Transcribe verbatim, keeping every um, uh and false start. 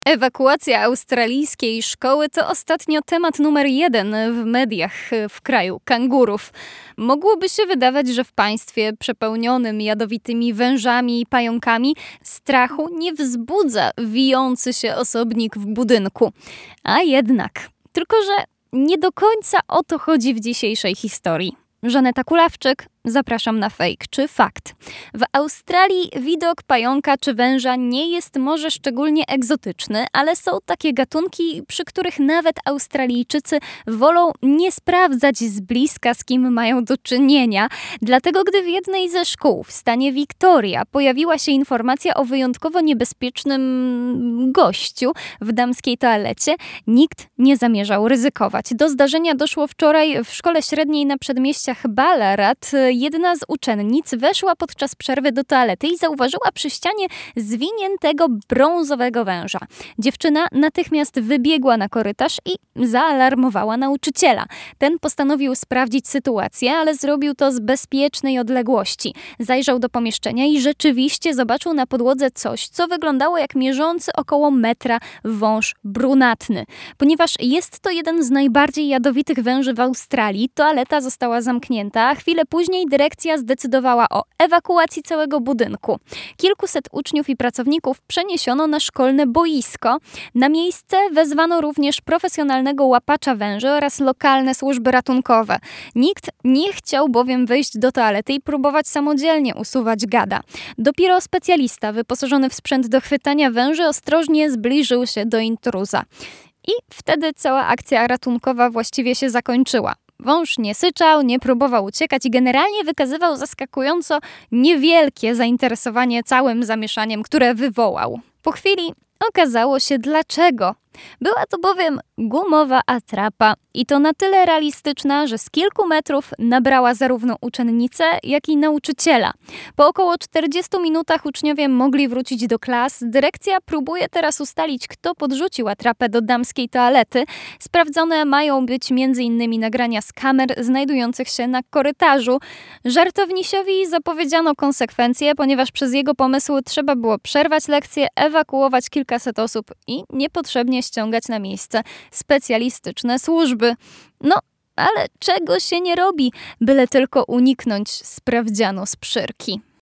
Ewakuacja australijskiej szkoły to ostatnio temat numer jeden w mediach w kraju kangurów. Mogłoby się wydawać, że w państwie przepełnionym jadowitymi wężami i pająkami strachu nie wzbudza wijący się osobnik w budynku. A jednak, tylko że nie do końca o to chodzi w dzisiejszej historii. Żaneta Kulawczyk, zapraszam na fake czy fakt. W Australii widok pająka czy węża nie jest może szczególnie egzotyczny, ale są takie gatunki, przy których nawet Australijczycy wolą nie sprawdzać z bliska, z kim mają do czynienia. Dlatego gdy w jednej ze szkół w stanie Victoria pojawiła się informacja o wyjątkowo niebezpiecznym gościu w damskiej toalecie, nikt nie zamierzał ryzykować. Do zdarzenia doszło wczoraj w szkole średniej na przedmieściach Ballarat. Jedna z uczennic weszła podczas przerwy do toalety i zauważyła przy ścianie zwiniętego brązowego węża. Dziewczyna natychmiast wybiegła na korytarz i zaalarmowała nauczyciela. Ten postanowił sprawdzić sytuację, ale zrobił to z bezpiecznej odległości. Zajrzał do pomieszczenia i rzeczywiście zobaczył na podłodze coś, co wyglądało jak mierzący około metra wąż brunatny. Ponieważ jest to jeden z najbardziej jadowitych węży w Australii, toaleta została zamknięta, a chwilę później dyrekcja zdecydowała o ewakuacji całego budynku. Kilkuset uczniów i pracowników przeniesiono na szkolne boisko. Na miejsce wezwano również profesjonalnego łapacza węży oraz lokalne służby ratunkowe. Nikt nie chciał bowiem wyjść do toalety i próbować samodzielnie usuwać gada. Dopiero specjalista wyposażony w sprzęt do chwytania węży ostrożnie zbliżył się do intruza. I wtedy cała akcja ratunkowa właściwie się zakończyła. Wąż nie syczał, nie próbował uciekać i generalnie wykazywał zaskakująco niewielkie zainteresowanie całym zamieszaniem, które wywołał. Po chwili okazało się dlaczego. Była to bowiem gumowa atrapa i to na tyle realistyczna, że z kilku metrów nabrała zarówno uczennicę, jak i nauczyciela. Po około czterdziestu minutach uczniowie mogli wrócić do klas. Dyrekcja próbuje teraz ustalić, kto podrzucił atrapę do damskiej toalety. Sprawdzone mają być między innymi nagrania z kamer znajdujących się na korytarzu. Żartownisiowi zapowiedziano konsekwencje, ponieważ przez jego pomysły trzeba było przerwać lekcję, ewakuować kilkaset osób i niepotrzebnie ściągać na miejsce specjalistyczne służby. No, ale czego się nie robi, byle tylko uniknąć sprawdzianu z przyrki.